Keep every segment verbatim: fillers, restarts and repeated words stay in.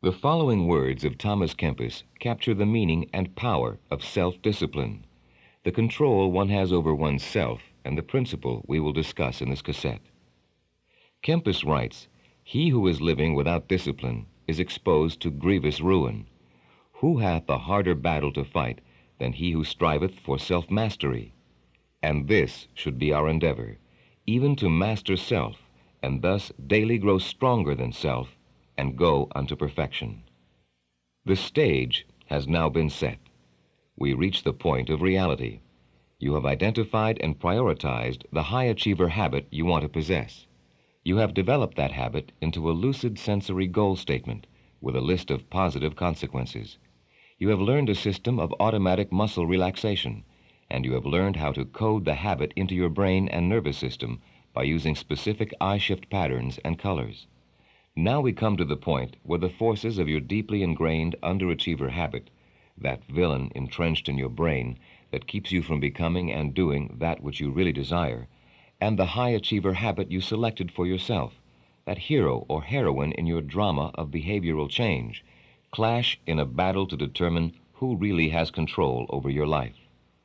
The following words of Thomas Kempis capture the meaning and power of self-discipline, the control one has over oneself, and the principle we will discuss in this cassette. Kempis writes, "He who is living without discipline is exposed to grievous ruin. Who hath a harder battle to fight than he who striveth for self-mastery? And this should be our endeavor, even to master self, and thus daily grow stronger than self, and go unto perfection." The stage has now been set. We reach the point of reality. You have identified and prioritized the high achiever habit you want to possess. You have developed that habit into a lucid sensory goal statement with a list of positive consequences. You have learned a system of automatic muscle relaxation, and you have learned how to code the habit into your brain and nervous system by using specific eye shift patterns and colors. Now we come to the point where the forces of your deeply ingrained underachiever habit, that villain entrenched in your brain that keeps you from becoming and doing that which you really desire, and the high achiever habit you selected for yourself, that hero or heroine in your drama of behavioral change, clash in a battle to determine who really has control over your life.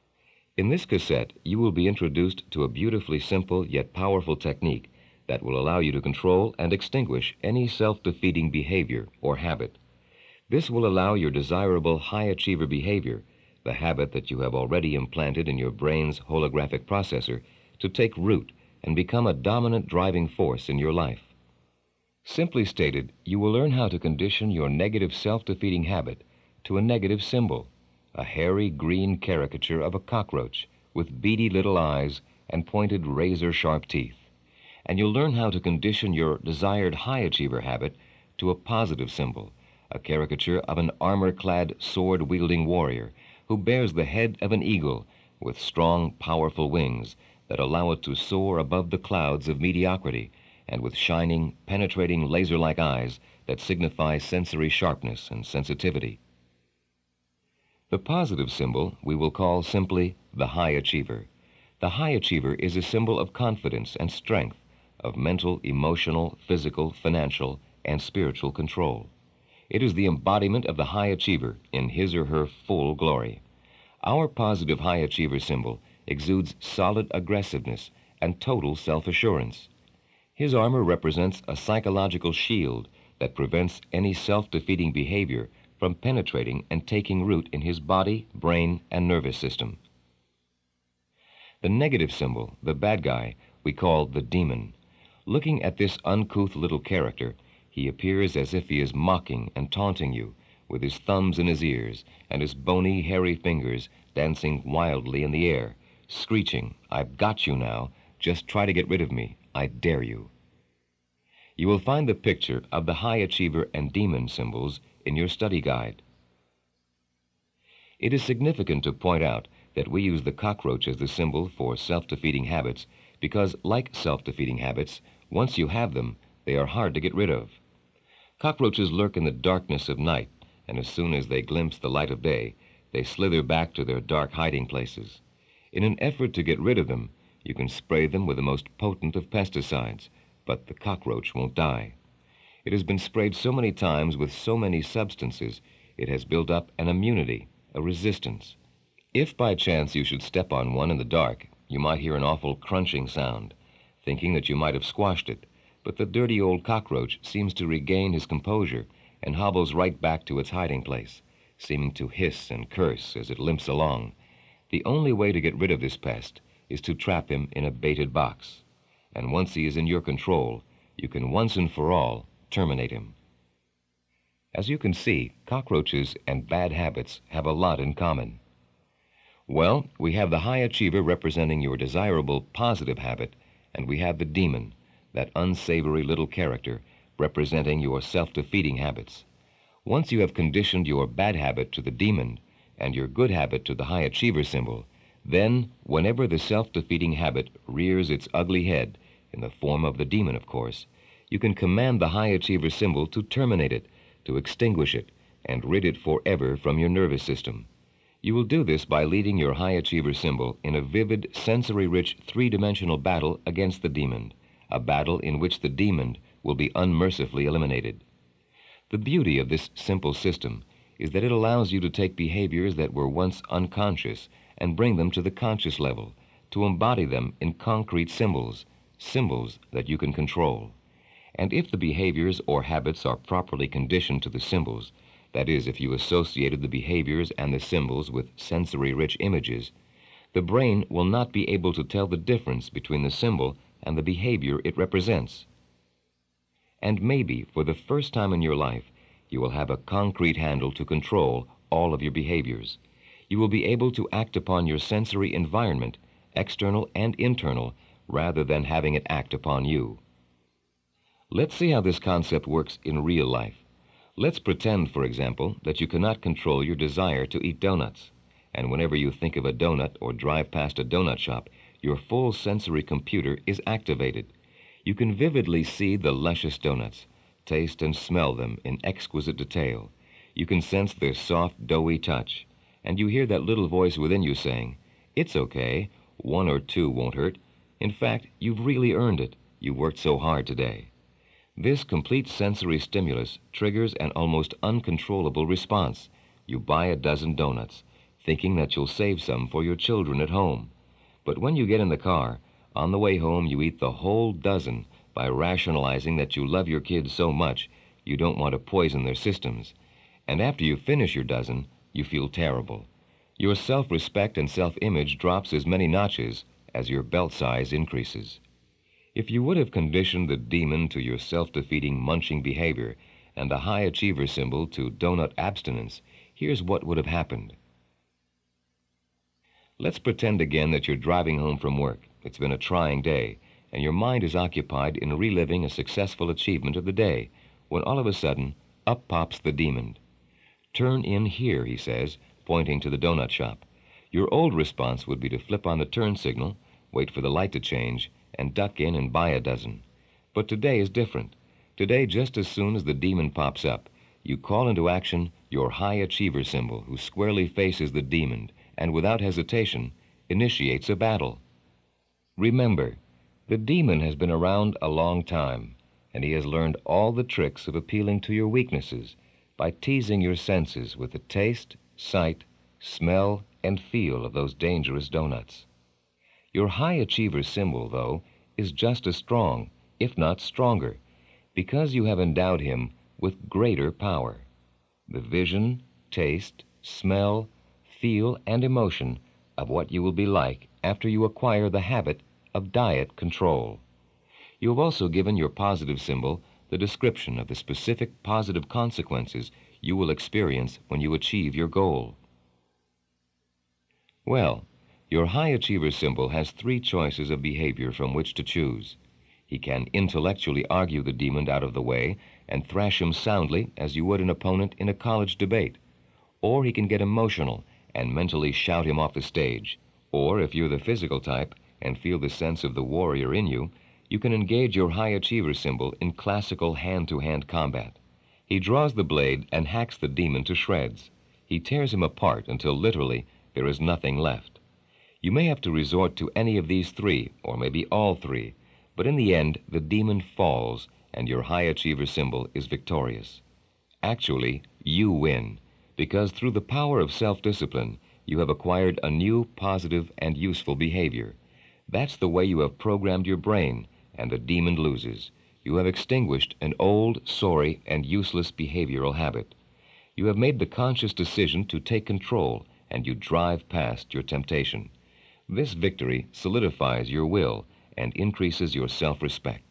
In this cassette, you will be introduced to a beautifully simple yet powerful technique that will allow you to control and extinguish any self-defeating behavior or habit. This will allow your desirable high achiever behavior, the habit that you have already implanted in your brain's holographic processor, to take root and become a dominant driving force in your life. Simply stated, you will learn how to condition your negative self-defeating habit to a negative symbol, a hairy green caricature of a cockroach with beady little eyes and pointed razor-sharp teeth. And you'll learn how to condition your desired high achiever habit to a positive symbol, a caricature of an armor-clad, sword-wielding warrior who bears the head of an eagle with strong, powerful wings that allow it to soar above the clouds of mediocrity, and with shining, penetrating, laser-like eyes that signify sensory sharpness and sensitivity. The positive symbol we will call simply the high achiever. The high achiever is a symbol of confidence and strength, of mental, emotional, physical, financial, and spiritual control. It is the embodiment of the high achiever in his or her full glory. Our positive high achiever symbol exudes solid aggressiveness and total self-assurance. His armor represents a psychological shield that prevents any self-defeating behavior from penetrating and taking root in his body, brain, and nervous system. The negative symbol, the bad guy, we call the demon. Looking at this uncouth little character, he appears as if he is mocking and taunting you, with his thumbs in his ears and his bony, hairy fingers dancing wildly in the air, screeching, "I've got you now. Just try to get rid of me. I dare you." You will find the picture of the high achiever and demon symbols in your study guide. It is significant to point out that we use the cockroach as the symbol for self-defeating habits because, like self-defeating habits, once you have them, they are hard to get rid of. Cockroaches lurk in the darkness of night, and as soon as they glimpse the light of day, they slither back to their dark hiding places. In an effort to get rid of them, you can spray them with the most potent of pesticides, but the cockroach won't die. It has been sprayed so many times with so many substances, it has built up an immunity, a resistance. If by chance you should step on one in the dark, you might hear an awful crunching sound, thinking that you might have squashed it, but the dirty old cockroach seems to regain his composure and hobbles right back to its hiding place, seeming to hiss and curse as it limps along. The only way to get rid of this pest is to trap him in a baited box, and once he is in your control, you can once and for all terminate him. As you can see, cockroaches and bad habits have a lot in common. Well, we have the high achiever representing your desirable positive habit, and we have the demon, that unsavory little character, representing your self-defeating habits. Once you have conditioned your bad habit to the demon and your good habit to the high achiever symbol, then, whenever the self-defeating habit rears its ugly head, in the form of the demon, of course, you can command the high achiever symbol to terminate it, to extinguish it, and rid it forever from your nervous system. You will do this by leading your high achiever symbol in a vivid, sensory-rich, three-dimensional battle against the demon, a battle in which the demon will be unmercifully eliminated. The beauty of this simple system is that it allows you to take behaviors that were once unconscious and bring them to the conscious level, to embody them in concrete symbols, symbols that you can control. And if the behaviors or habits are properly conditioned to the symbols, that is, if you associated the behaviors and the symbols with sensory-rich images, the brain will not be able to tell the difference between the symbol and the behavior it represents. And maybe, for the first time in your life, you will have a concrete handle to control all of your behaviors. You will be able to act upon your sensory environment, external and internal, rather than having it act upon you. Let's see how this concept works in real life. Let's pretend, for example, that you cannot control your desire to eat donuts, and whenever you think of a donut or drive past a donut shop, your full sensory computer is activated. You can vividly see the luscious donuts, taste and smell them in exquisite detail. You can sense their soft, doughy touch, and you hear that little voice within you saying, "It's okay, one or two won't hurt. In fact, you've really earned it. You worked so hard today." This complete sensory stimulus triggers an almost uncontrollable response. You buy a dozen donuts, thinking that you'll save some for your children at home. But when you get in the car, on the way home you eat the whole dozen by rationalizing that you love your kids so much you don't want to poison their systems. And after you finish your dozen, you feel terrible. Your self-respect and self-image drops as many notches as your belt size increases. If you would have conditioned the demon to your self-defeating munching behavior and the high achiever symbol to donut abstinence, here's what would have happened. Let's pretend again that you're driving home from work. It's been a trying day, and your mind is occupied in reliving a successful achievement of the day, when all of a sudden, up pops the demon. "Turn in here," he says, pointing to the donut shop. Your old response would be to flip on the turn signal, wait for the light to change, and duck in and buy a dozen. But today is different. Today, just as soon as the demon pops up, you call into action your high achiever symbol, who squarely faces the demon and without hesitation initiates a battle. Remember, the demon has been around a long time, and he has learned all the tricks of appealing to your weaknesses by teasing your senses with the taste, sight, smell, and feel of those dangerous donuts. Your high achiever symbol, though, is just as strong, if not stronger, because you have endowed him with greater power. The vision, taste, smell, feel, and emotion of what you will be like after you acquire the habit of diet control. You have also given your positive symbol the description of the specific positive consequences you will experience when you achieve your goal. Well, your high achiever symbol has three choices of behavior from which to choose. He can intellectually argue the demon out of the way and thrash him soundly as you would an opponent in a college debate. Or he can get emotional and mentally shout him off the stage. Or if you're the physical type and feel the sense of the warrior in you, you can engage your high achiever symbol in classical hand-to-hand combat. He draws the blade and hacks the demon to shreds. He tears him apart until literally there is nothing left. You may have to resort to any of these three, or maybe all three, but in the end, the demon falls and your high achiever symbol is victorious. Actually, you win, because through the power of self-discipline, you have acquired a new positive and useful behavior. That's the way you have programmed your brain, and the demon loses. You have extinguished an old, sorry, and useless behavioral habit. You have made the conscious decision to take control, and you drive past your temptation. This victory solidifies your will and increases your self-respect.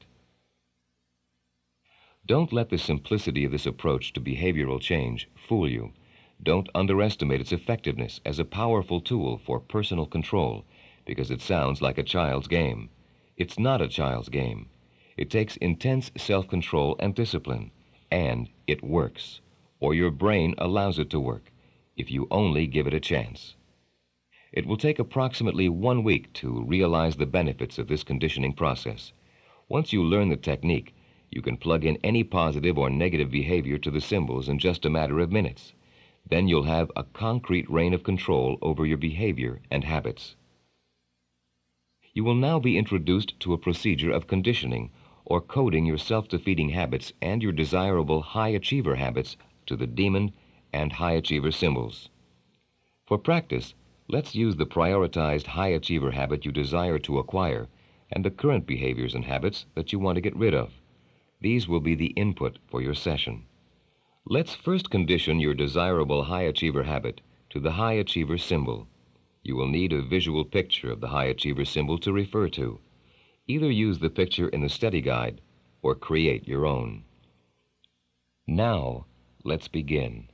Don't let the simplicity of this approach to behavioral change fool you. Don't underestimate its effectiveness as a powerful tool for personal control, because it sounds like a child's game. It's not a child's game. It takes intense self-control and discipline, and it works, or your brain allows it to work, if you only give it a chance. It will take approximately one week to realize the benefits of this conditioning process. Once you learn the technique, you can plug in any positive or negative behavior to the symbols in just a matter of minutes. Then you'll have a concrete reign of control over your behavior and habits. You will now be introduced to a procedure of conditioning, or coding your self-defeating habits and your desirable high achiever habits to the demon and high achiever symbols. For practice, let's use the prioritized high achiever habit you desire to acquire and the current behaviors and habits that you want to get rid of. These will be the input for your session. Let's first condition your desirable high achiever habit to the high achiever symbol. You will need a visual picture of the high achiever symbol to refer to. Either use the picture in the study guide or create your own. Now, let's begin.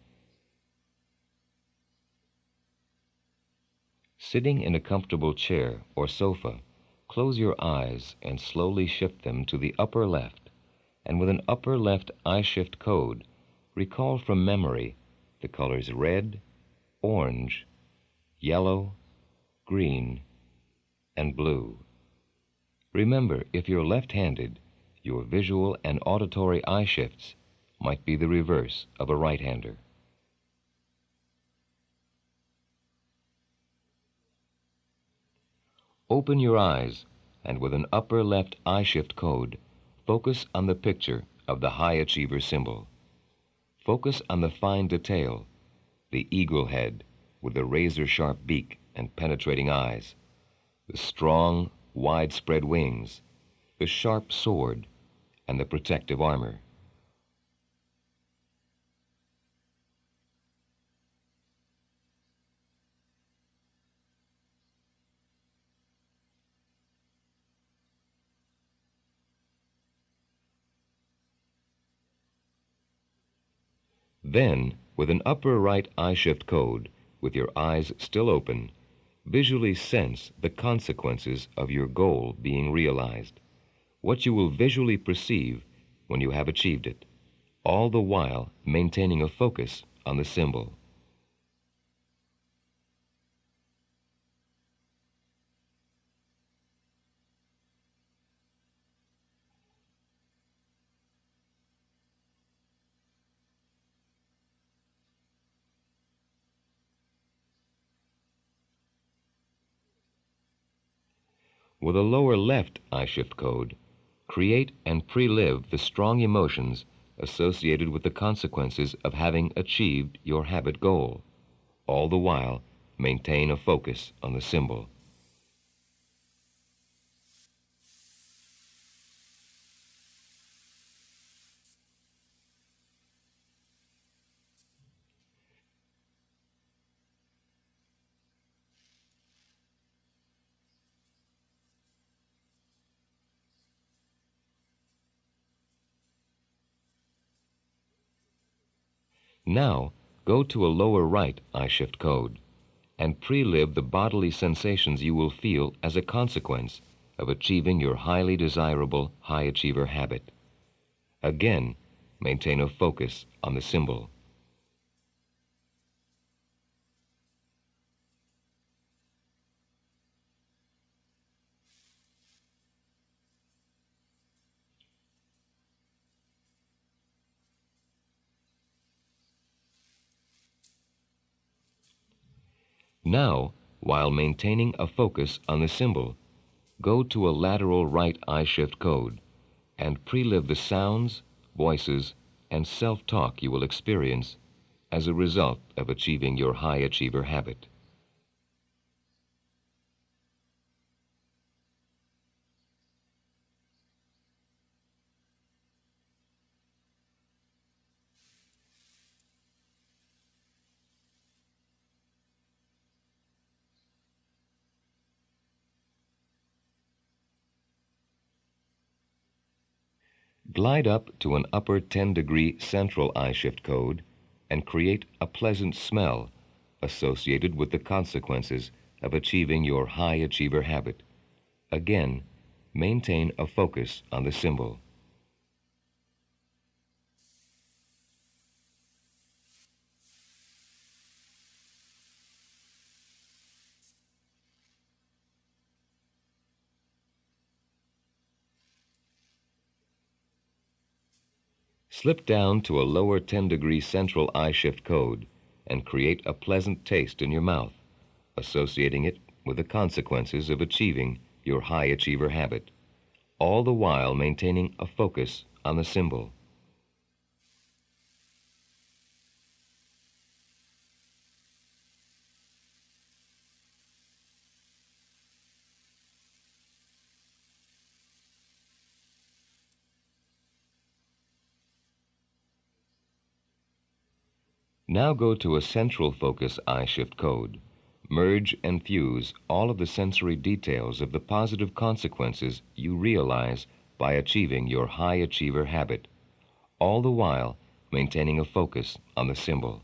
Sitting in a comfortable chair or sofa, close your eyes and slowly shift them to the upper left, and with an upper left eye shift code, recall from memory the colors red, orange, yellow, green, and blue. Remember, if you're left-handed, your visual and auditory eye shifts might be the reverse of a right-hander. Open your eyes and with an upper left eye shift code, focus on the picture of the high achiever symbol. Focus on the fine detail, the eagle head with the razor-sharp beak and penetrating eyes, the strong, widespread wings, the sharp sword, and the protective armor. Then, with an upper right eye shift code, with your eyes still open, visually sense the consequences of your goal being realized, what you will visually perceive when you have achieved it, all the while maintaining a focus on the symbol. With a lower left eye shift code, create and pre-live the strong emotions associated with the consequences of having achieved your habit goal. All the while, maintain a focus on the symbol. Now, go to a lower right eye shift code and pre-live the bodily sensations you will feel as a consequence of achieving your highly desirable high achiever habit. Again, maintain a focus on the symbol. Now, while maintaining a focus on the symbol, go to a lateral right eye shift code and pre-live the sounds, voices, and self-talk you will experience as a result of achieving your high achiever habit. Glide up to an upper ten degree central eye shift code and create a pleasant smell associated with the consequences of achieving your high achiever habit. Again, maintain a focus on the symbol. Slip down to a lower ten degree central eye shift code and create a pleasant taste in your mouth, associating it with the consequences of achieving your high achiever habit. all the while maintaining a focus on the symbol. Now go to a central focus eye-shift code. Merge and fuse all of the sensory details of the positive consequences you realize by achieving your high achiever habit, all the while maintaining a focus on the symbol.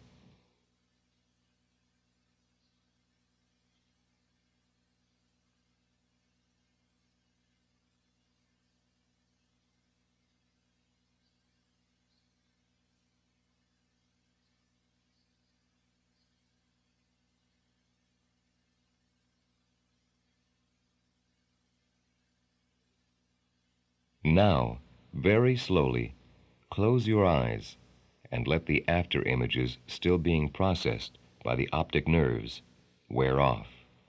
Now, very slowly, close your eyes and let the after images still being processed by the optic nerves wear off.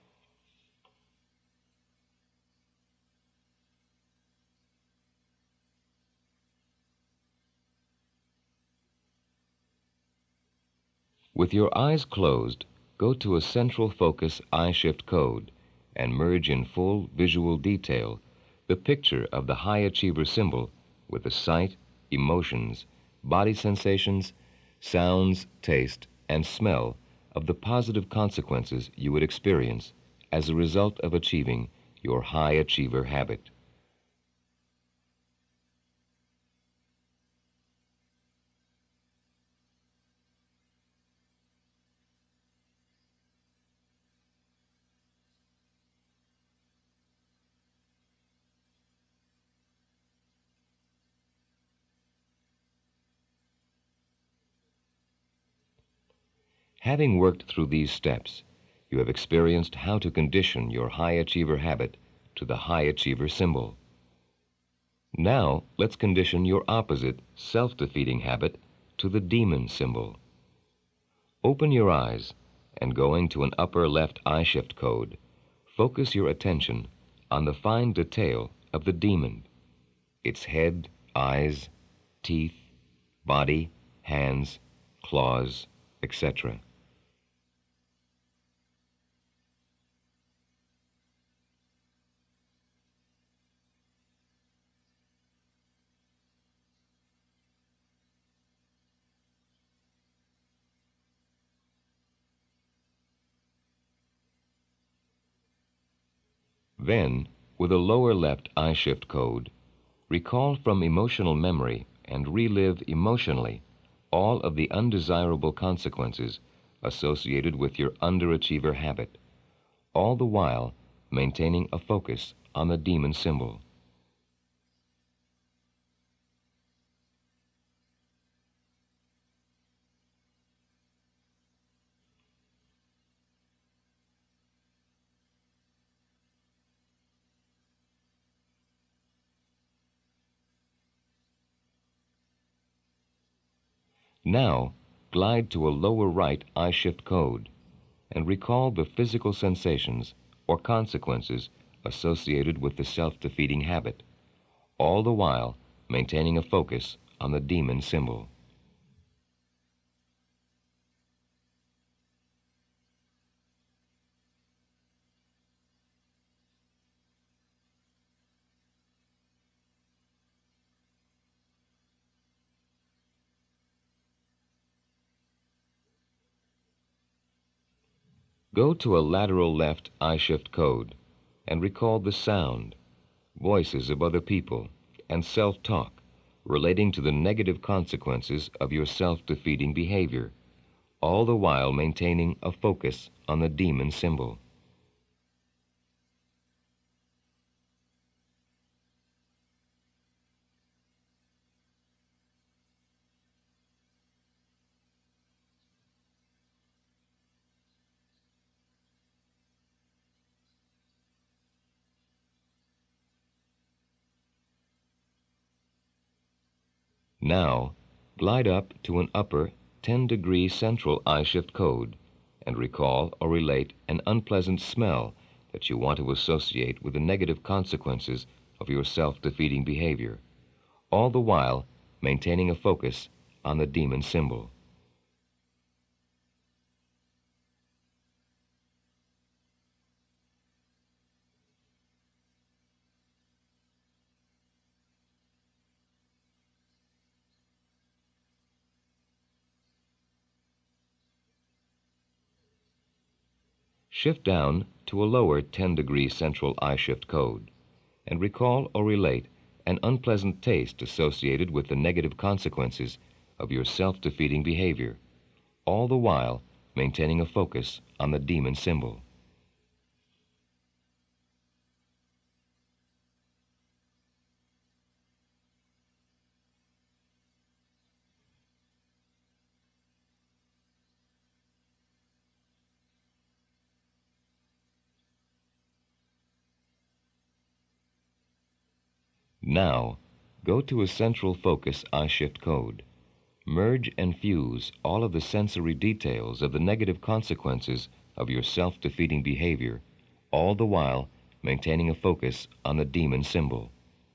With your eyes closed, go to a central focus eye-shift code and merge in full visual detail the picture of the high achiever symbol with the sight, emotions, body sensations, sounds, taste, and smell of the positive consequences you would experience as a result of achieving your high achiever habit. Having worked through these steps, you have experienced how to condition your high achiever habit to the high achiever symbol. Now, let's condition your opposite, self-defeating habit to the demon symbol. Open your eyes and, going to an upper left eye shift code, focus your attention on the fine detail of the demon, its head, eyes, teeth, body, hands, claws, et cetera. Then, with a lower left eye shift code, recall from emotional memory and relive emotionally all of the undesirable consequences associated with your underachiever habit, all the while maintaining a focus on the demon symbol. Now, glide to a lower right eye shift code and recall the physical sensations or consequences associated with the self-defeating habit, all the while maintaining a focus on the demon symbol. Go to a lateral left eye shift code and recall the sound, voices of other people, and self-talk relating to the negative consequences of your self-defeating behavior, all the while maintaining a focus on the demon symbol. Now, glide up to an upper ten degree central eye shift code and recall or relate an unpleasant smell that you want to associate with the negative consequences of your self-defeating behavior, all the while maintaining a focus on the demon symbol. Shift down to a lower ten degree central eye shift code and recall or relate an unpleasant taste associated with the negative consequences of your self-defeating behavior, all the while maintaining a focus on the demon symbol. Now, go to a central focus eye shift code. Merge and fuse all of the sensory details of the negative consequences of your self-defeating behavior, all the while maintaining a focus on the demon symbol.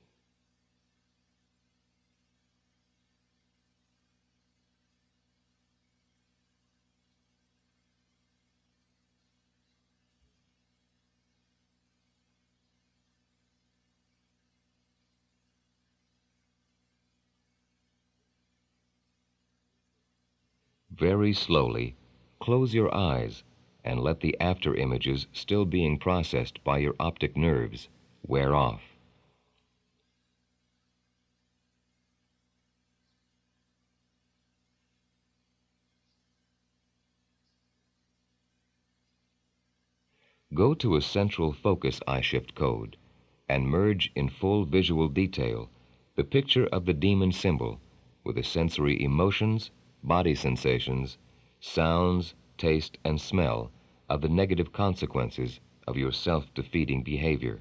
Very slowly, close your eyes and let the after images still being processed by your optic nerves wear off. Go to a central focus eye shift code and merge in full visual detail the picture of the demon symbol with the sensory emotions, body sensations, sounds, taste, and smell of the negative consequences of your self-defeating behavior.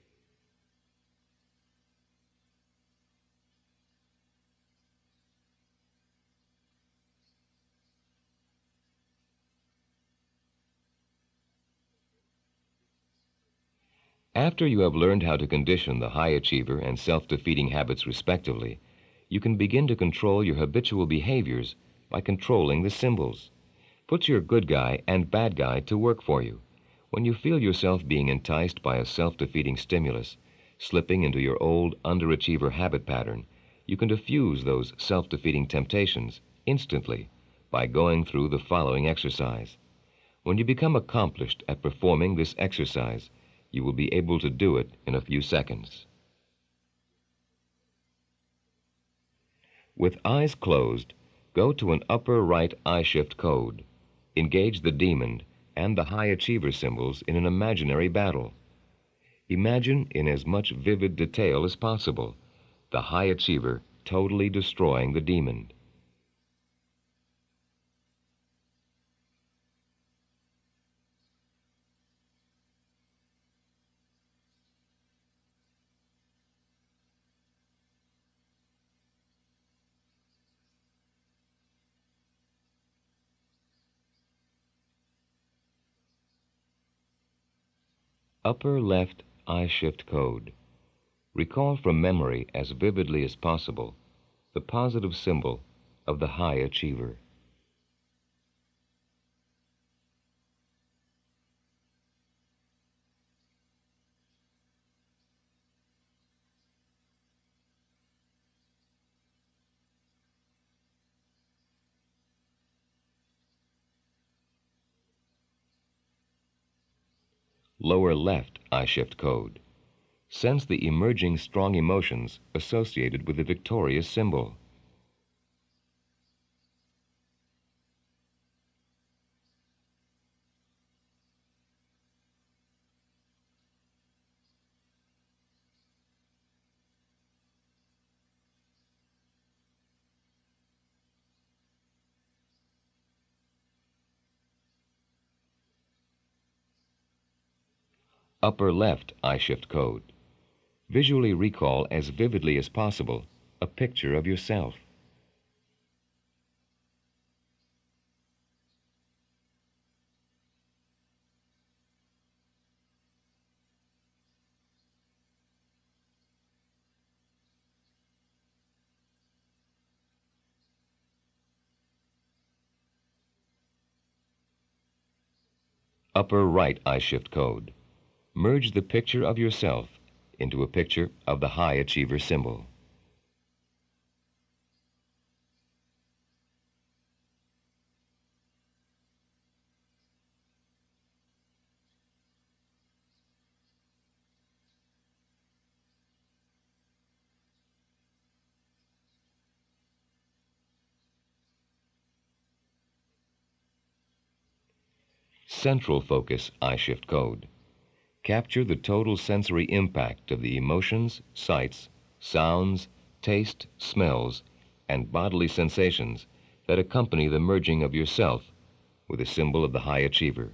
After you have learned how to condition the high achiever and self-defeating habits respectively, you can begin to control your habitual behaviors by controlling the symbols. Put your good guy and bad guy to work for you. When you feel yourself being enticed by a self-defeating stimulus, slipping into your old underachiever habit pattern, you can diffuse those self-defeating temptations instantly by going through the following exercise. When you become accomplished at performing this exercise, you will be able to do it in a few seconds. With eyes closed, go to an upper right eye shift code. Engage the demon and the high achiever symbols in an imaginary battle. Imagine in as much vivid detail as possible the high achiever totally destroying the demon. Upper left eye shift code. Recall from memory as vividly as possible the positive symbol of the high achiever. Lower left eye shift code. Sense the emerging strong emotions associated with the victorious symbol. Upper left eye shift code. Visually recall as vividly as possible a picture of yourself. Upper right eye shift code. Merge the picture of yourself into a picture of the high achiever symbol. Central focus eye shift code. Capture the total sensory impact of the emotions, sights, sounds, taste, smells, and bodily sensations that accompany the merging of yourself with a symbol of the high achiever.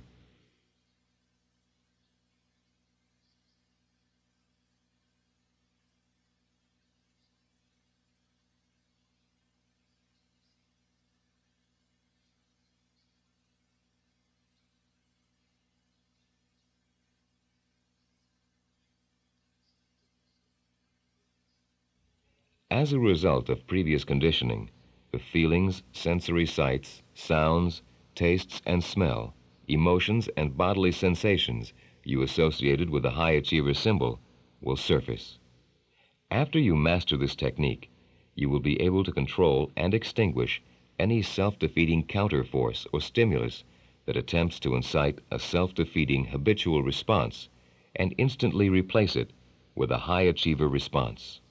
As a result of previous conditioning, the feelings, sensory sights, sounds, tastes, and smell, emotions, and bodily sensations you associated with the high achiever symbol will surface. After you master this technique, you will be able to control and extinguish any self-defeating counterforce or stimulus that attempts to incite a self-defeating habitual response and instantly replace it with a high achiever response.